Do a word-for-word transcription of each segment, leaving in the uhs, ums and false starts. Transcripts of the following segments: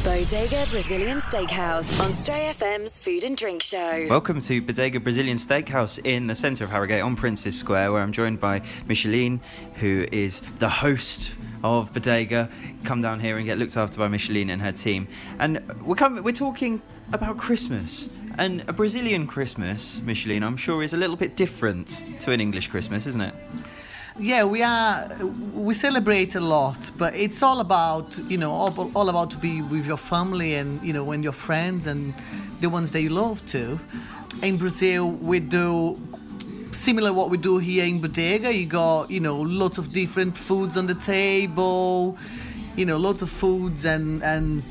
Bodega Brazilian Steakhouse on Stray F M's Food and Drink Show. Welcome to Bodega Brazilian Steakhouse in the centre of Harrogate on Princes Square, where I'm joined by Micheline, who is the host of Bodega. Come down here and get looked after by Micheline and her team. And we're coming, we're talking about Christmas. And a Brazilian Christmas, Micheline, I'm sure is a little bit different to an English Christmas, isn't it? Yeah, we are. We celebrate a lot, but it's all about, you know, all, all about to be with your family and, you know, and your friends and the ones that you love too. In Brazil, we do similar what we do here in Bodega. You got, you know, lots of different foods on the table, you know, lots of foods and and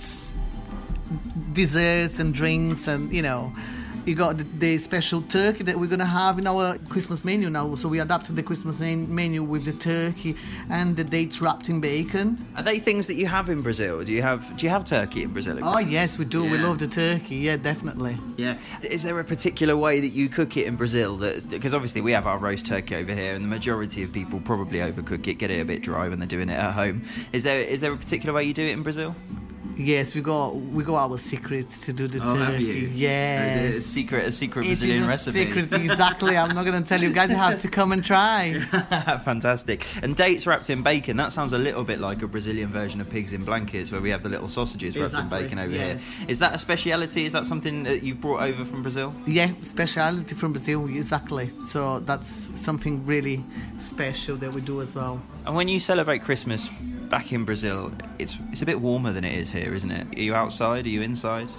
desserts and drinks, and you know. You got the, the special turkey that we're going to have in our Christmas menu now. So we adapted the Christmas menu with the turkey and the dates wrapped in bacon. Are they things that you have in Brazil? Do you have Do you have turkey in Brazil? Oh, yes, we do. Yeah. We love the turkey. Yeah, definitely. Yeah. Is there a particular way that you cook it in Brazil? That because obviously we have our roast turkey over here, and the majority of people probably overcook it, get it a bit dry when they're doing it at home. Is there Is there a particular way you do it in Brazil? Yes, we got we got our secrets to do the oh, turkey. Have you? Yes. A secret, a secret it Brazilian is a recipe. Secret, exactly. I'm not going to tell you guys. You have to come and try. Fantastic. And dates wrapped in bacon. That sounds a little bit like a Brazilian version of pigs in blankets, where we have the little sausages wrapped exactly. in bacon over yes. here. Is that a speciality? Is that something that you've brought over from Brazil? Yeah, speciality from Brazil. Exactly. So that's something really special that we do as well. And when you celebrate Christmas back in Brazil, it's it's a bit warmer than it is here, isn't it? Are you outside? Are you inside?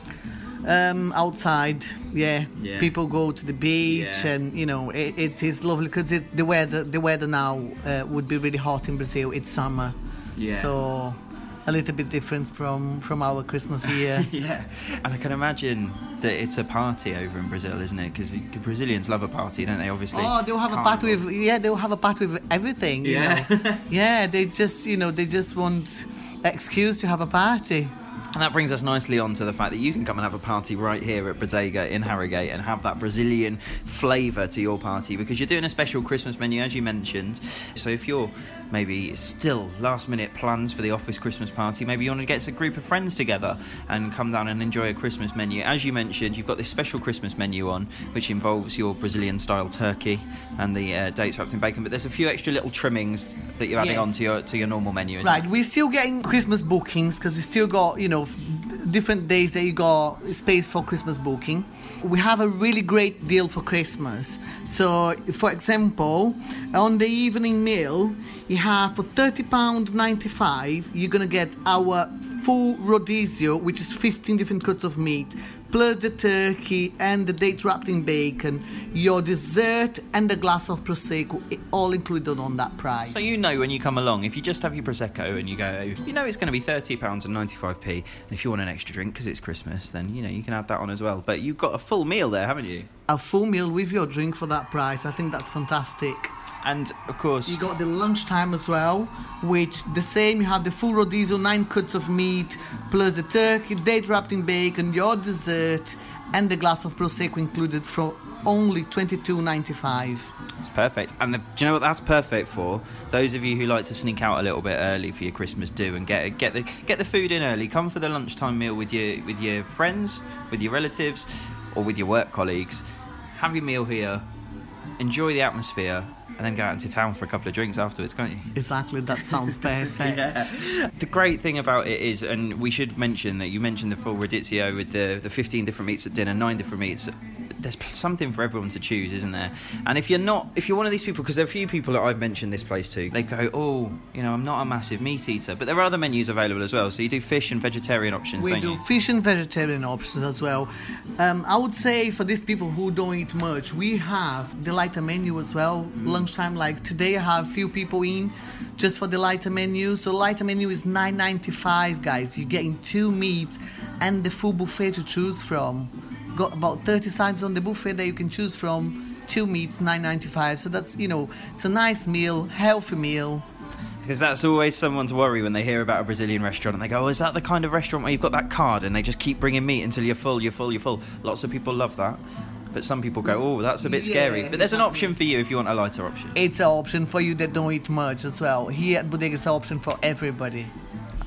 Um, outside, yeah. yeah. People go to the beach, yeah. and you know it, it is lovely because the weather the weather now uh, would be really hot in Brazil. It's summer, yeah. So a little bit different from from our Christmas here. yeah, and I can imagine that it's a party over in Brazil, isn't it? Because Brazilians love a party, don't they? Obviously. Oh, they'll have Carnival. a party with yeah, they'll have a party with everything. You yeah. know? yeah, they just you know they just want excuse to have a party. And that brings us nicely on to the fact that you can come and have a party right here at Bodega in Harrogate and have that Brazilian flavour to your party, because you're doing a special Christmas menu, as you mentioned. So if you're maybe still last minute plans for the office Christmas party, maybe you want to get a group of friends together and come down and enjoy a Christmas menu. As you mentioned, you've got this special Christmas menu on, which involves your Brazilian style turkey and the uh, dates wrapped in bacon, but there's a few extra little trimmings that you're adding yes. on to your to your normal menu, isn't right it? We're still getting Christmas bookings because we still got, you know, different days that you got space for Christmas booking. We have a really great deal for Christmas. So, for example, on the evening meal, you have for thirty pounds ninety-five, you're going to get our full rodizio, which is fifteen different cuts of meat, plus the turkey and the date wrapped in bacon, your dessert and a glass of Prosecco, all included on that price. So you know when you come along, if you just have your Prosecco and you go, you know it's going to be thirty pounds ninety-five, and if you want an extra drink because it's Christmas, then you know you can add that on as well. But you've got a full meal there, haven't you? A full meal with your drink for that price. I think that's fantastic. And of course you got the lunchtime as well, which the same. You have the full rodizio, nine cuts of meat, plus the turkey, date wrapped in bacon, your dessert, and the glass of Prosecco included for only twenty-two ninety-five. It's perfect. And the, do you know what that's perfect for? Those of you who like to sneak out a little bit early for your Christmas do and get get the get the food in early. Come for the lunchtime meal with your with your friends, with your relatives, or with your work colleagues. Have your meal here, enjoy the atmosphere, and then go out into town for a couple of drinks afterwards, can't you? Exactly, that sounds perfect. yeah. The great thing about it is, and we should mention that you mentioned the full radizio with the, the fifteen different meats at dinner, nine different meats. There's something for everyone to choose, isn't there? And if you're not, if you're one of these people, because there are a few people that I've mentioned this place to, they go, oh, you know, I'm not a massive meat eater, but there are other menus available as well. So you do fish and vegetarian options, we don't do you? fish and vegetarian options as well. Um, I would say for these people who don't eat much, we have the lighter menu as well. Mm. Lunchtime, like today, I have few people in just for the lighter menu. So lighter menu is nine ninety-five, guys. You're getting two meats and the full buffet to choose from. Got about thirty sides on the buffet that you can choose from. Two meats, nine ninety-five. So that's, you know, it's a nice meal, healthy meal. Because that's always someone's worry when they hear about a Brazilian restaurant and they go, oh, is that the kind of restaurant where you've got that card and they just keep bringing meat until you're full, you're full, you're full. Lots of people love that. But some people go, oh, that's a bit yeah, scary. But there's exactly. an option for you if you want a lighter option. It's an option for you that don't eat much as well. Here at Bodega, it's an option for everybody.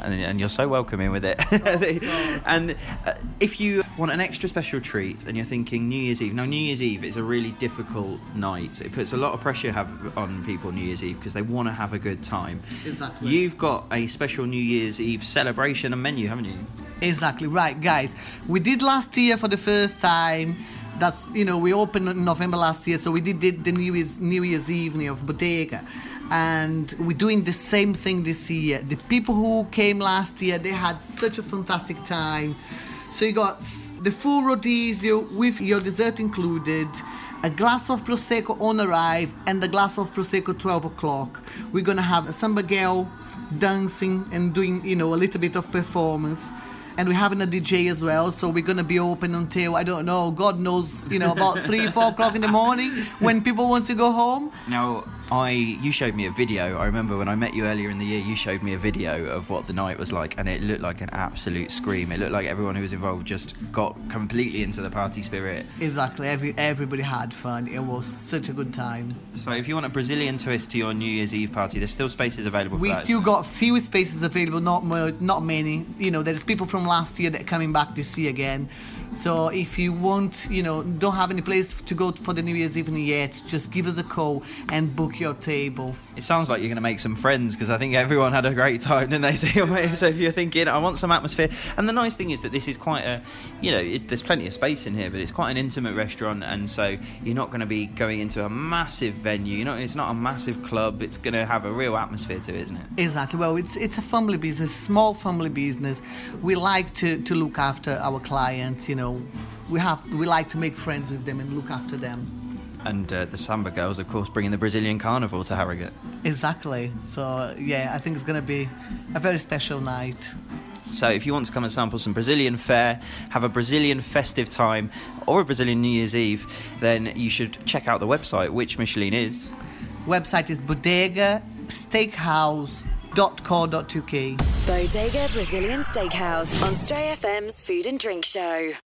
and, and you're so welcoming with it. Oh, and uh, if you want an extra special treat and you're thinking New Year's Eve, now New Year's Eve is a really difficult night. It puts a lot of pressure have, on people New Year's Eve because they want to have a good time. Exactly. You've got a special New Year's Eve celebration and menu, haven't you? Exactly right, guys. We did last year for the first time. That's, you know, we opened in November last year, so we did, did the New Year's, New Year's evening of Bodega. And we're doing the same thing this year. The people who came last year, they had such a fantastic time. So you got the full rodizio with your dessert included, a glass of Prosecco on arrive, and a glass of Prosecco twelve o'clock. We're going to have a samba girl dancing and doing, you know, a little bit of performance. And we're having a D J as well, so we're going to be open until, I don't know, God knows, you know, about three, four o'clock in the morning when people want to go home. Now, I you showed me a video. I remember when I met you earlier in the year, you showed me a video of what the night was like, and it looked like an absolute scream. It looked like everyone who was involved just got completely into the party spirit. Exactly. Every, everybody had fun. It was such a good time. So if you want a Brazilian twist to your New Year's Eve party, there's still spaces available for We that. still got few spaces available, not more, not many. You know, there's people from last year that are coming back this year again. So if you want, you know, don't have any place to go for the New Year's evening yet, just give us a call and book your table. It sounds like you're going to make some friends, because I think everyone had a great time, didn't they? So if you're thinking, I want some atmosphere. And the nice thing is that this is quite a, you know, it, there's plenty of space in here, but it's quite an intimate restaurant, and so you're not going to be going into a massive venue. You know, it's not a massive club. It's going to have a real atmosphere to it, isn't it? Exactly. Well, it's it's a family business, small family business. We like to, to look after our clients, you know. We have we like to make friends with them and look after them. And uh, the Samba Girls, of course, bringing the Brazilian Carnival to Harrogate. Exactly. So, yeah, I think it's going to be a very special night. So if you want to come and sample some Brazilian fare, have a Brazilian festive time, or a Brazilian New Year's Eve, then you should check out the website, which Micheline is. Website is bodega steakhouse dot co dot uk. Bodega Brazilian Steakhouse on Stray F M's Food and Drink Show.